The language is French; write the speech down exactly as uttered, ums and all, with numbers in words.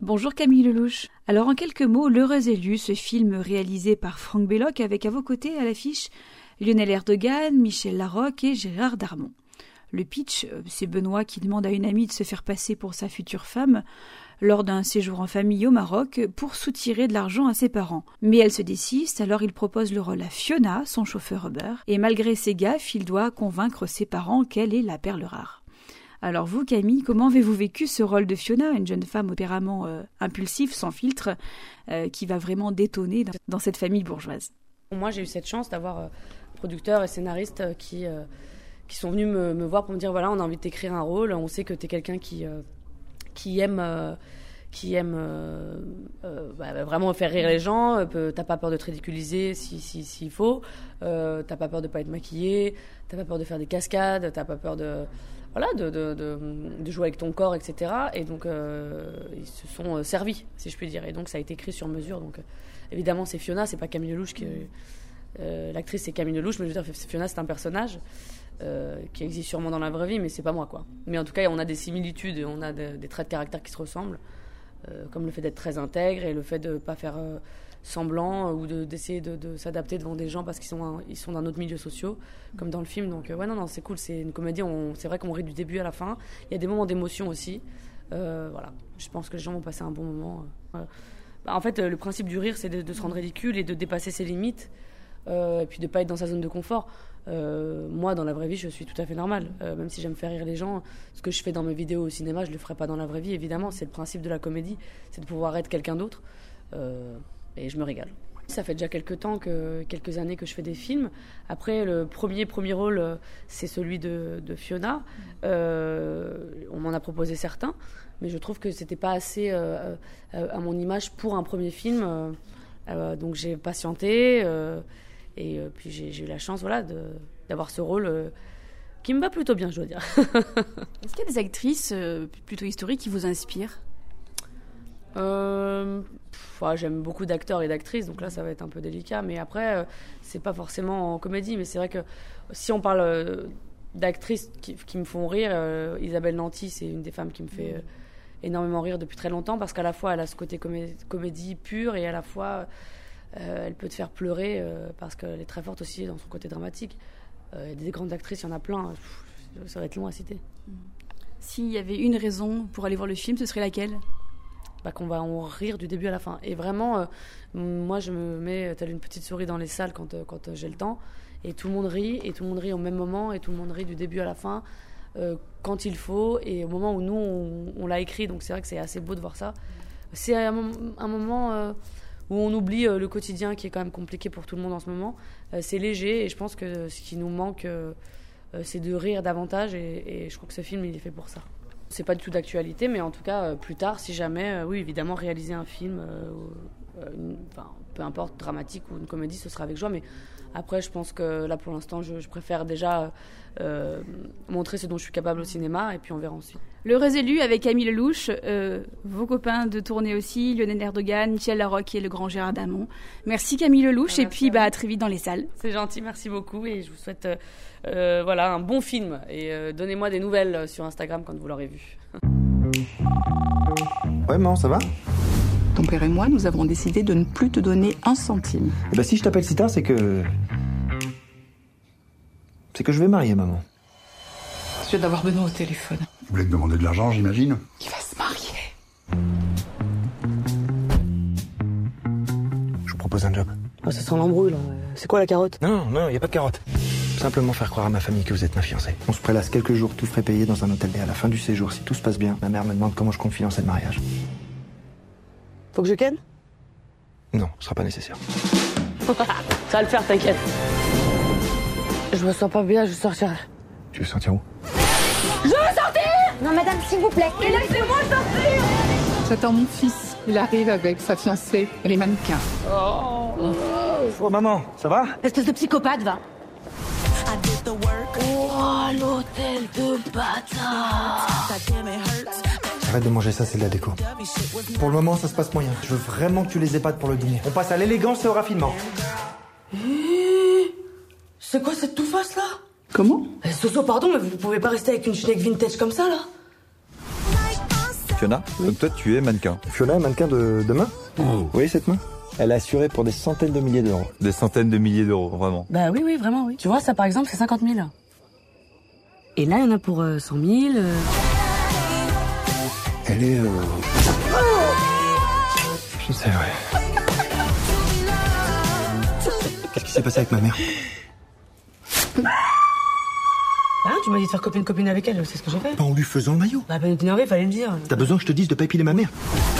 Bonjour Camille Lelouch. Alors en quelques mots, L'Heureux élu, ce film réalisé par Franck Belloc avec à vos côtés à l'affiche Lionel Erdogan, Michel Larocque et Gérard Darmon. Le pitch, c'est Benoît qui demande à une amie de se faire passer pour sa future femme lors d'un séjour en famille au Maroc pour soutirer de l'argent à ses parents. Mais elle se désiste, alors il propose le rôle à Fiona, son chauffeur Uber, et malgré ses gaffes, il doit convaincre ses parents qu'elle est la perle rare. Alors vous, Camille, comment avez-vous vécu ce rôle de Fiona, une jeune femme au tempérament euh, impulsif, sans filtre, euh, qui va vraiment détonner dans, dans cette famille bourgeoise? Moi, j'ai eu cette chance d'avoir euh, producteurs et scénaristes euh, qui, euh, qui sont venus me, me voir pour me dire, voilà, on a envie de t'écrire un rôle, on sait que t'es quelqu'un qui, euh, qui aime... Euh, qui aime euh, euh, bah, vraiment faire rire les gens, euh, t'as pas peur de te ridiculiser si, si, s'il faut, euh, t'as pas peur de pas être maquillée, t'as pas peur de faire des cascades, t'as pas peur de, voilà, de, de, de, de jouer avec ton corps, et cetera. Et donc, euh, ils se sont euh, servis, si je puis dire. Et donc, ça a été écrit sur mesure. Donc, euh, évidemment, c'est Fiona, c'est pas Camille Lelouch. Qui, euh, l'actrice, c'est Camille Lelouch, mais je veux dire, Fiona, c'est un personnage euh, qui existe sûrement dans la vraie vie, mais c'est pas moi, quoi. Mais en tout cas, on a des similitudes et on a de, des traits de caractère qui se ressemblent. Euh, comme le fait d'être très intègre et le fait de ne pas faire euh, semblant euh, ou de, d'essayer de, de s'adapter devant des gens parce qu'ils sont, un, ils sont d'un autre milieu social, comme dans le film. Donc euh, ouais, non, non, c'est cool, c'est une comédie, on, c'est vrai qu'on rit du début à la fin. Il y a des moments d'émotion aussi. Euh, voilà, je pense que les gens vont passer un bon moment. Euh, bah, en fait, euh, le principe du rire, c'est de, de se rendre ridicule et de dépasser ses limites euh, et puis de ne pas être dans sa zone de confort. Euh, moi, dans la vraie vie, je suis tout à fait normale. Euh, même si j'aime faire rire les gens, ce que je fais dans mes vidéos au cinéma, je le ferai pas dans la vraie vie, évidemment. C'est le principe de la comédie, c'est de pouvoir être quelqu'un d'autre. Euh, et je me régale. Ça fait déjà quelques temps, que, quelques années que je fais des films. Après, le premier, premier rôle, c'est celui de, de Fiona. Euh, on m'en a proposé certains, mais je trouve que c'était pas assez euh, à mon image pour un premier film. Euh, donc j'ai patienté. Euh, Et euh, puis j'ai, j'ai eu la chance, voilà, de, d'avoir ce rôle euh, qui me va plutôt bien, je dois dire. Est-ce qu'il y a des actrices euh, plutôt historiques qui vous inspirent? euh, pff, ouais, J'aime beaucoup d'acteurs et d'actrices, donc là ça va être un peu délicat. Mais après, euh, c'est pas forcément en comédie, mais c'est vrai que si on parle euh, d'actrices qui, qui me font rire, euh, Isabelle Nanty, c'est une des femmes qui me fait euh, énormément rire depuis très longtemps, parce qu'à la fois elle a ce côté comé- comédie pure et à la fois... Euh, elle peut te faire pleurer euh, parce qu'elle est très forte aussi dans son côté dramatique. Euh, des grandes actrices, il y en a plein. Pff, ça va être long à citer. S'il y avait une raison pour aller voir le film, ce serait laquelle? Bah, qu'on va en rire du début à la fin. Et vraiment, euh, moi, je me mets telle une petite souris dans les salles quand, euh, quand euh, j'ai le temps. Et tout le monde rit, et tout le monde rit au même moment, et tout le monde rit du début à la fin, euh, quand il faut, et au moment où nous, on, on l'a écrit. Donc c'est vrai que c'est assez beau de voir ça. C'est un, un moment... Euh, où on oublie euh, le quotidien qui est quand même compliqué pour tout le monde en ce moment. Euh, c'est léger et je pense que ce qui nous manque, euh, euh, c'est de rire davantage et, et je crois que ce film, il est fait pour ça. C'est pas du tout d'actualité, mais en tout cas, euh, plus tard, si jamais, euh, oui, évidemment, réaliser un film, euh, euh, une, enfin, peu importe, dramatique ou une comédie, ce sera avec joie, mais après, je pense que là, pour l'instant, je, je préfère déjà euh, montrer ce dont je suis capable au cinéma et puis on verra ensuite. L'Heureux élu avec Camille Lelouch, euh, vos copains de tournée aussi, Lionel Erdogan, Michel Larocque et le grand Gérard Darmon. Merci Camille Lelouch ah, et puis bah, à très vite dans les salles. C'est gentil, merci beaucoup et je vous souhaite euh, euh, voilà, un bon film et euh, donnez-moi des nouvelles sur Instagram quand vous l'aurez vu. Ouais, maman, ça va? Ton père et moi, nous avons décidé de ne plus te donner un centime. Eh ben, si je t'appelle si tard, c'est que... C'est que je vais marier, maman. Je viens d'avoir Benoît au téléphone. Vous voulez te demander de l'argent, j'imagine? Il va se marier. Je vous propose un job. Oh, ça sent l'embrouille, là. C'est quoi la carotte? Non, non, il n'y a pas de carotte. Simplement faire croire à ma famille que vous êtes ma fiancée. On se prélasse quelques jours, tout frais payé dans un hôtel. Et à la fin du séjour, si tout se passe bien, ma mère me demande comment je compte financer le mariage. Faut que je ken? Non, ce sera pas nécessaire. Ça va le faire, t'inquiète. Je me sens pas bien, je vais sortir. Tu veux sortir où? Je veux sortir! Non, madame, s'il vous plaît. Mais laissez-moi sortir! J'attends mon fils. Il arrive avec sa fiancée, les mannequins. Oh, oh maman, ça va? Espèce de psychopathe, va. Oh, l'hôtel de bâtard! Arrête de manger ça, c'est de la déco. Pour le moment, ça se passe moyen. Je veux vraiment que tu les épates pour le dîner. On passe à l'élégance et au raffinement. C'est quoi cette tout-face, là? Comment? Eh, Soso, pardon, mais vous pouvez pas rester avec une schneck vintage comme ça, là? Fiona, Oui. donc toi tu es mannequin. Fiona est mannequin de, de main. Oh. Vous voyez cette main? Elle est assurée pour des centaines de milliers d'euros. Des centaines de milliers d'euros, vraiment. Bah oui, oui, vraiment, oui. Tu vois, ça par exemple, c'est cinquante mille. Et là, il y en a pour euh, cent mille. Euh... Elle est... Euh... Je sais, ouais. Qu'est-ce qui s'est passé avec ma mère? Ah, tu m'as dit de faire copine-copine avec elle, c'est ce que j'ai fait. Pas en lui faisant le maillot. Bah, pas t'énerver, fallait le dire. T'as besoin que je te dise de pas épiler ma mère?